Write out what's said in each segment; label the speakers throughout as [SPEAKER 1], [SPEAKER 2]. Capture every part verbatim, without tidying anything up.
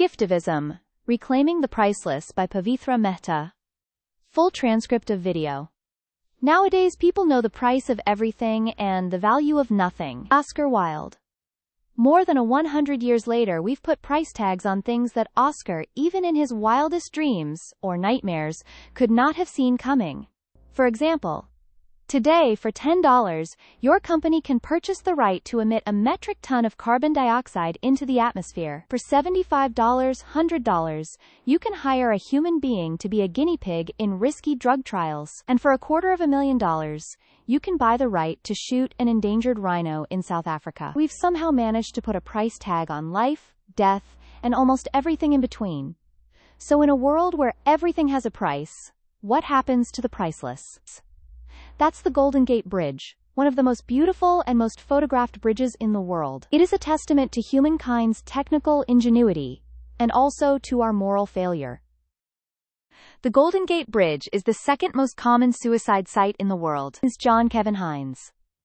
[SPEAKER 1] Giftivism: Reclaiming the Priceless by Pavitra Mehta. Full transcript of video. Nowadays people know the price of everything and the value of nothing. Oscar Wilde. More than a one hundred years later, we've put price tags on things that Oscar, even in his wildest dreams, or nightmares, could not have seen coming. For example, today for ten dollars, your company can purchase the right to emit a metric ton of carbon dioxide into the atmosphere. For seventy-five dollars, one hundred dollars, you can hire a human being to be a guinea pig in risky drug trials. And for a quarter of a million dollars, you can buy the right to shoot an endangered rhino in South Africa. We've somehow managed to put a price tag on life, death, and almost everything in between. So in a world where everything has a price, what happens to the priceless? That's the Golden Gate Bridge, one of the most beautiful and most photographed bridges in the world. It is a testament to humankind's technical ingenuity, and also to our moral failure. The Golden Gate Bridge is the second most common suicide site in the world. Is John Kevin Hines.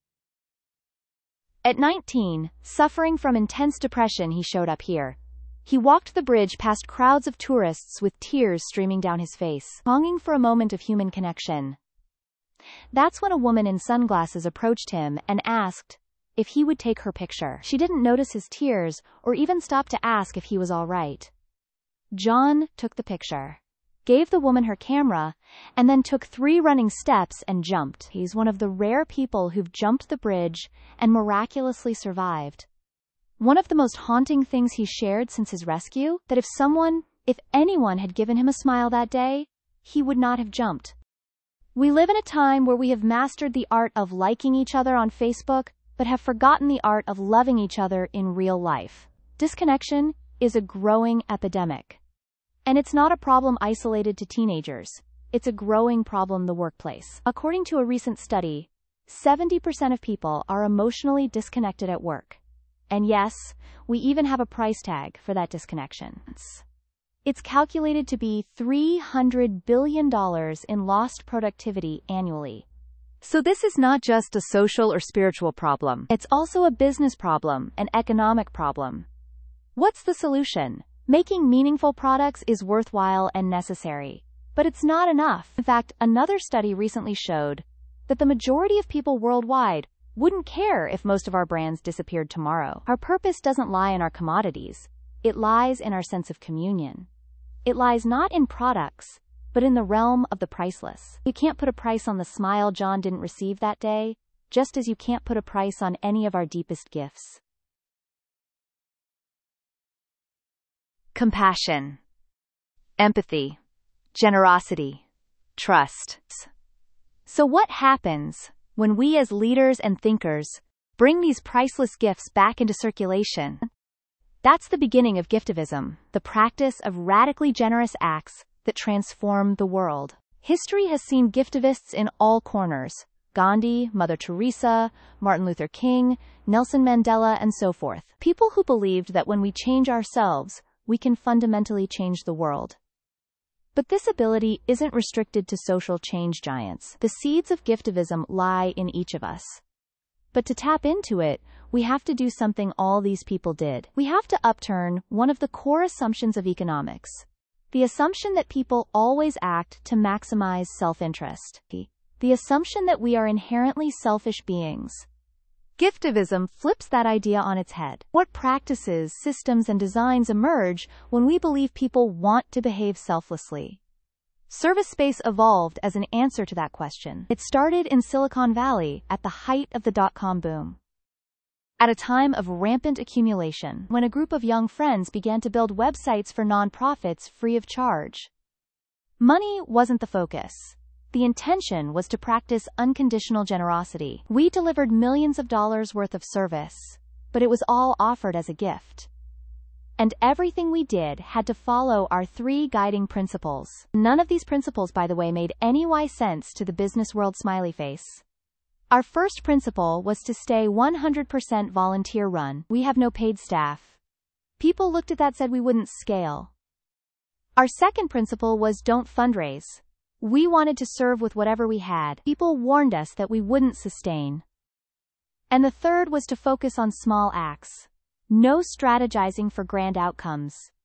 [SPEAKER 1] At nineteen, suffering from intense depression, he showed up here. He walked the bridge past crowds of tourists with tears streaming down his face, longing for a moment of human connection. That's when a woman in sunglasses approached him and asked if he would take her picture. She didn't notice his tears or even stop to ask if he was all right. John took the picture, gave the woman her camera, and then took three running steps and jumped. He's one of the rare people who've jumped the bridge and miraculously survived. One of the most haunting things he shared since his rescue, that if someone, if anyone had given him a smile that day, he would not have jumped. We live in a time where we have mastered the art of liking each other on Facebook, but have forgotten the art of loving each other in real life. Disconnection is a growing epidemic. And it's not a problem isolated to teenagers. It's a growing problem in the workplace. According to a recent study, seventy percent of people are emotionally disconnected at work. And yes, we even have a price tag for that disconnection. It's calculated to be three hundred billion dollars in lost productivity annually. So this is not just a social or spiritual problem. It's also a business problem, an economic problem. What's the solution? Making meaningful products is worthwhile and necessary. But it's not enough. In fact, another study recently showed that the majority of people worldwide wouldn't care if most of our brands disappeared tomorrow. Our purpose doesn't lie in our commodities. It lies in our sense of communion. It lies not in products, but in the realm of the priceless. You can't put a price on the smile John didn't receive that day, just as you can't put a price on any of our deepest gifts. Compassion, empathy, generosity, trust. So what happens when we as leaders and thinkers bring these priceless gifts back into circulation? That's the beginning of giftivism, the practice of radically generous acts that transform the world. History has seen giftivists in all corners: Gandhi, Mother Teresa, Martin Luther King, Nelson Mandela, and so forth. People who believed that when we change ourselves, we can fundamentally change the world. But this ability isn't restricted to social change giants. The seeds of giftivism lie in each of us. But to tap into it, we have to do something all these people did. We have to upturn one of the core assumptions of economics: the assumption that people always act to maximize self-interest. The assumption that we are inherently selfish beings. Giftivism flips that idea on its head. What practices, systems, and designs emerge when we believe people want to behave selflessly? Service space evolved as an answer to that question. It started in Silicon Valley at the height of the dot-com boom. At a time of rampant accumulation, when a group of young friends began to build websites for nonprofits free of charge. Money wasn't the focus. The intention was to practice unconditional generosity. We delivered millions of dollars worth of service, but it was all offered as a gift. And everything we did had to follow our three guiding principles. None of these principles, by the way, made any wise sense to the business world smiley face. Our first principle was to stay one hundred percent volunteer run. We have no paid staff. People looked at that and said we wouldn't scale. Our second principle was don't fundraise. We wanted to serve with whatever we had. People warned us that we wouldn't sustain. And the third was to focus on small acts. No strategizing for grand outcomes.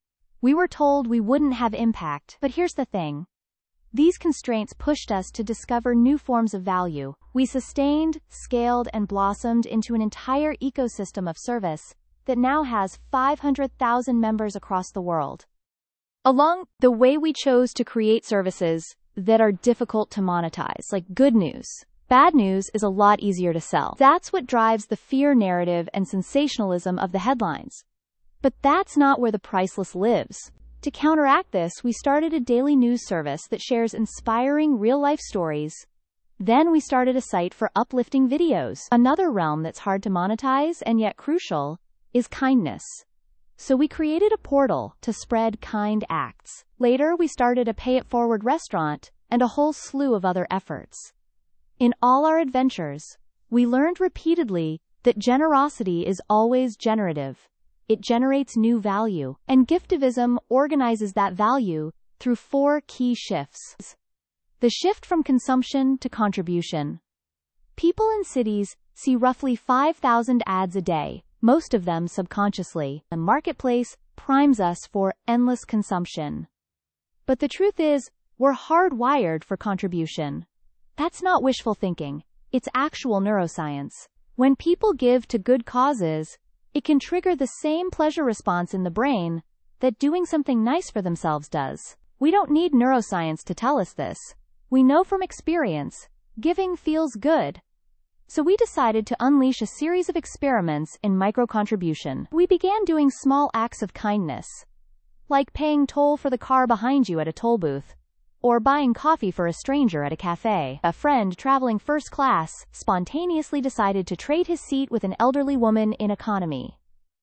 [SPEAKER 1] We were told we wouldn't have impact, but here's the thing. These constraints pushed us to discover new forms of value. We sustained, scaled, and blossomed into an entire ecosystem of service that now has five hundred thousand members across the world. Along the way, we chose to create services that are difficult to monetize, like good news. Bad news is a lot easier to sell. That's what drives the fear narrative and sensationalism of the headlines. But that's not where the priceless lives. To counteract this, we started a daily news service that shares inspiring real-life stories. Then we started a site for uplifting videos. Another realm that's hard to monetize and yet crucial is kindness. So we created a portal to spread kind acts. Later, we started a pay-it-forward restaurant and a whole slew of other efforts. In all our adventures, we learned repeatedly that generosity is always generative. It generates new value, and Giftivism organizes that value through four key shifts. The shift from consumption to contribution. People in cities see roughly five thousand ads a day, most of them subconsciously. The marketplace primes us for endless consumption. But the truth is, we're hardwired for contribution. That's not wishful thinking. It's actual neuroscience. When people give to good causes, it can trigger the same pleasure response in the brain that doing something nice for themselves does. We don't need neuroscience to tell us this. We know from experience, giving feels good. So we decided to unleash a series of experiments in micro-contribution. We began doing small acts of kindness, like paying toll for the car behind you at a toll booth, or buying coffee for a stranger at a cafe. A friend traveling first class spontaneously decided to trade his seat with an elderly woman in economy.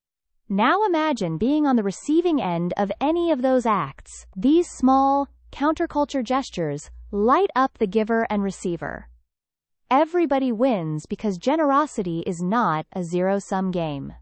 [SPEAKER 1] Now imagine being on the receiving end of any of those acts. These small, counterculture gestures light up the giver and receiver. Everybody wins because generosity is not a zero-sum game.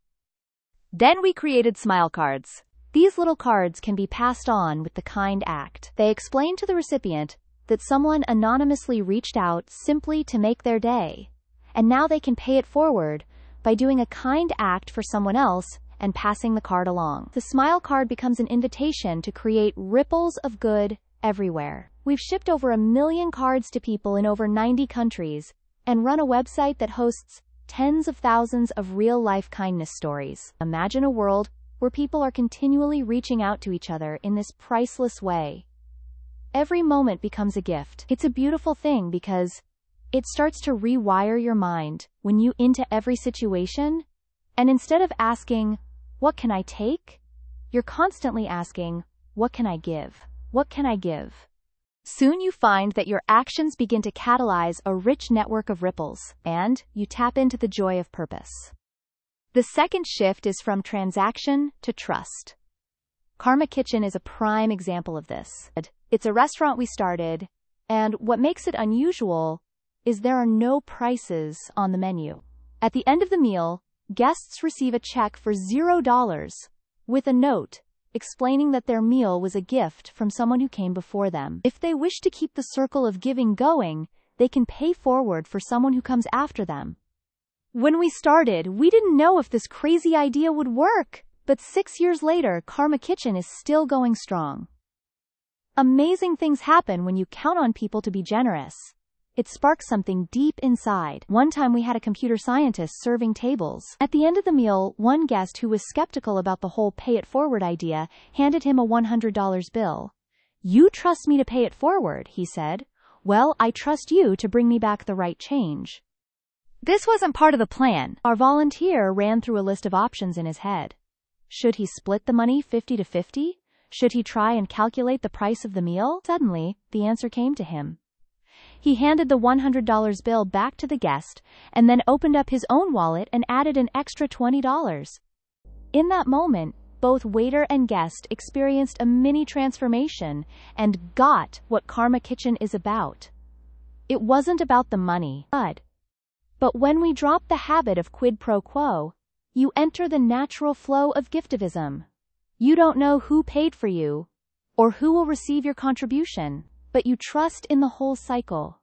[SPEAKER 1] Then we created smile cards. These little cards can be passed on with the kind act. They explain to the recipient that someone anonymously reached out simply to make their day, and now they can pay it forward by doing a kind act for someone else and passing the card along. The smile card becomes an invitation to create ripples of good everywhere. We've shipped over a million cards to people in over ninety countries and run a website that hosts tens of thousands of real-life kindness stories. Imagine a world where people are continually reaching out to each other in this priceless way. Every moment becomes a gift. It's a beautiful thing because it starts to rewire your mind when you into every situation, and instead of asking, what can I take? You're constantly asking, what can I give? What can I give? Soon you find that your actions begin to catalyze a rich network of ripples, and you tap into the joy of purpose. The second shift is from transaction to trust. Karma Kitchen is a prime example of this. It's a restaurant we started, and what makes it unusual is there are no prices on the menu. At the end of the meal, guests receive a check for zero dollars with a note explaining that their meal was a gift from someone who came before them. If they wish to keep the circle of giving going, they can pay forward for someone who comes after them. When we started, we didn't know if this crazy idea would work, but six years later, Karma Kitchen is still going strong. Amazing things happen when you count on people to be generous. It sparks something deep inside. One time we had a computer scientist serving tables. At the end of the meal, one guest who was skeptical about the whole pay-it-forward idea handed him a one hundred dollar bill. "You trust me to pay it forward," he said. "Well, I trust you to bring me back the right change." This wasn't part of the plan. Our volunteer ran through a list of options in his head. Should he split the money fifty to fifty? Should he try and calculate the price of the meal? Suddenly, the answer came to him. He handed the one hundred dollar bill back to the guest and then opened up his own wallet and added an extra twenty dollars. In that moment, both waiter and guest experienced a mini transformation and got what Karma Kitchen is about. It wasn't about the money, but But when we drop the habit of quid pro quo, you enter the natural flow of Giftivism. You don't know who paid for you or who will receive your contribution, but you trust in the whole cycle.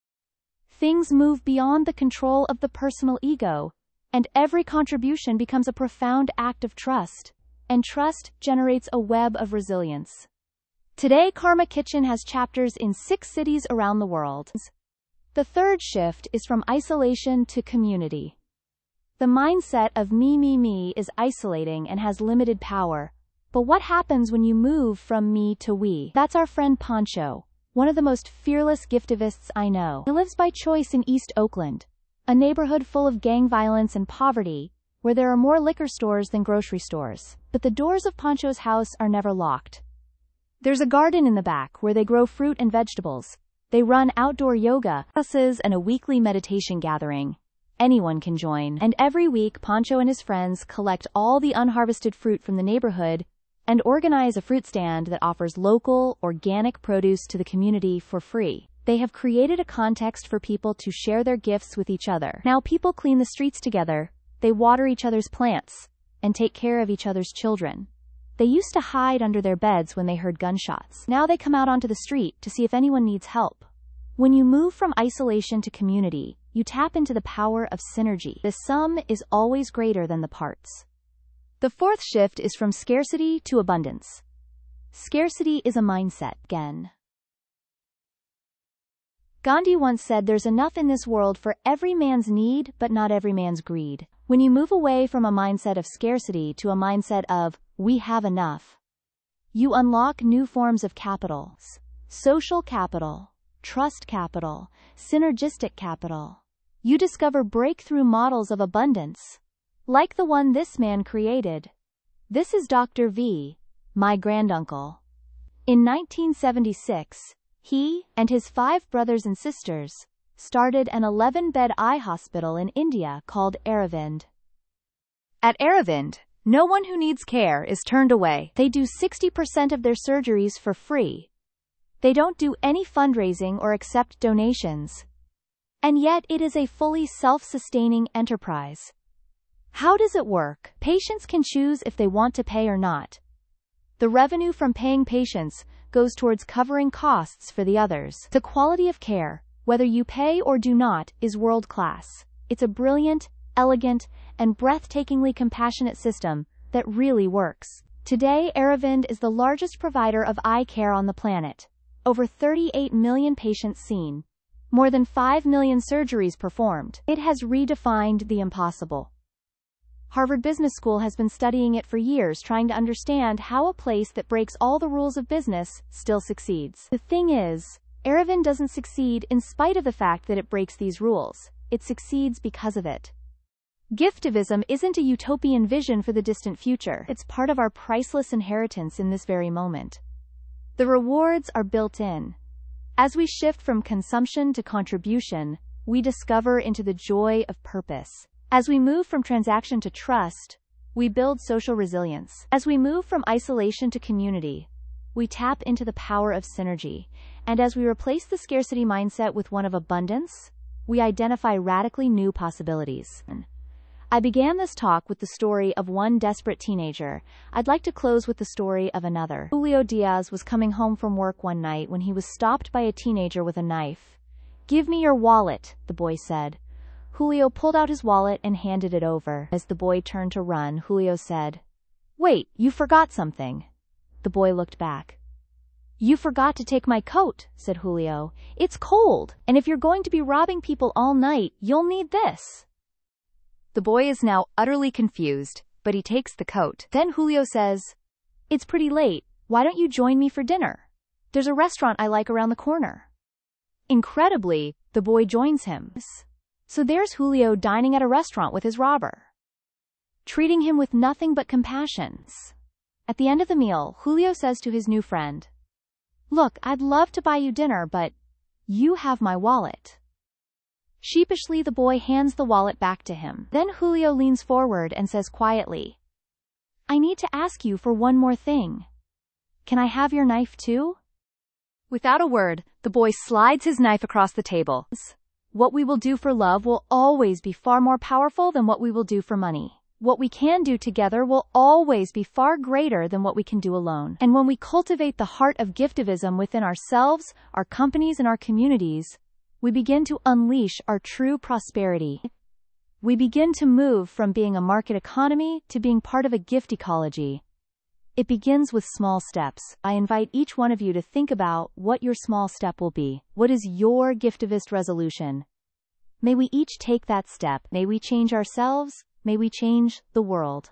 [SPEAKER 1] Things move beyond the control of the personal ego, and every contribution becomes a profound act of trust. and trust generates a web of resilience. Today, Karma Kitchen has chapters in six cities around the world. The third shift is from isolation to community. The mindset of me, me, me is isolating and has limited power. But what happens when you move from me to we? That's our friend Pancho, one of the most fearless giftivists I know. He lives by choice in East Oakland, a neighborhood full of gang violence and poverty, where there are more liquor stores than grocery stores. But the doors of Pancho's house are never locked. There's a garden in the back where they grow fruit and vegetables. They run outdoor yoga classes and a weekly meditation gathering. Anyone can join. And every week, Pancho and his friends collect all the unharvested fruit from the neighborhood and organize a fruit stand that offers local, organic produce to the community for free. They have created a context for people to share their gifts with each other. Now people clean the streets together, they water each other's plants, and take care of each other's children. They used to hide under their beds when they heard gunshots. Now they come out onto the street to see if anyone needs help. When you move from isolation to community, you tap into the power of synergy. The sum is always greater than the parts. The fourth shift is from scarcity to abundance. Scarcity is a mindset. Again. Gandhi once said there's enough in this world for every man's need, but not every man's greed. When you move away from a mindset of scarcity to a mindset of, we have enough, you unlock new forms of capital. Social capital, trust capital, synergistic capital. You discover breakthrough models of abundance, like the one this man created. This is Doctor V, my granduncle. In nineteen seventy-six, he, and his five brothers and sisters, started an eleven-bed eye hospital in India called Aravind. At Aravind, no one who needs care is turned away. They do sixty percent of their surgeries for free. They don't do any fundraising or accept donations. And yet it is a fully self-sustaining enterprise. How does it work? Patients can choose if they want to pay or not. The revenue from paying patients goes towards covering costs for the others. The quality of care, whether you pay or do not, is world-class. It's a brilliant, elegant, and breathtakingly compassionate system that really works. Today, Aravind is the largest provider of eye care on the planet. Over thirty-eight million patients seen. More than five million surgeries performed. It has redefined the impossible. Harvard Business School has been studying it for years, trying to understand how a place that breaks all the rules of business still succeeds. The thing is, Aravind doesn't succeed in spite of the fact that it breaks these rules. It succeeds because of it. Giftivism isn't a utopian vision for the distant future. It's part of our priceless inheritance in this very moment. The rewards are built in. As we shift from consumption to contribution, we discover into the joy of purpose. As we move from transaction to trust, we build social resilience. As we move from isolation to community, we tap into the power of synergy. And as we replace the scarcity mindset with one of abundance, we identify radically new possibilities. I began this talk with the story of one desperate teenager. I'd like to close with the story of another. Julio Diaz was coming home from work one night when he was stopped by a teenager with a knife. "Give me your wallet," the boy said. Julio pulled out his wallet and handed it over. As the boy turned to run, Julio said, "Wait, you forgot something." The boy looked back. "You forgot to take my coat," said Julio. "It's cold, and if you're going to be robbing people all night, you'll need this." The boy is now utterly confused, but he takes the coat. Then Julio says, "It's pretty late. Why don't you join me for dinner? There's a restaurant I like around the corner." Incredibly, the boy joins him. So there's Julio dining at a restaurant with his robber, treating him with nothing but compassion. At the end of the meal, Julio says to his new friend, "Look, I'd love to buy you dinner, but you have my wallet." Sheepishly, the boy hands the wallet back to him. Then Julio leans forward and says quietly, "I need to ask you for one more thing. Can I have your knife too?" Without a word, the boy slides his knife across the table. What we will do for love will always be far more powerful than what we will do for money. What we can do together will always be far greater than what we can do alone. And when we cultivate the heart of giftivism within ourselves, our companies, and our communities, we begin to unleash our true prosperity. We begin to move from being a market economy to being part of a gift ecology, It begins with small steps. I invite each one of you to think about what your small step will be. What is your Giftivist resolution? May we each take that step. May we change ourselves. May we change the world.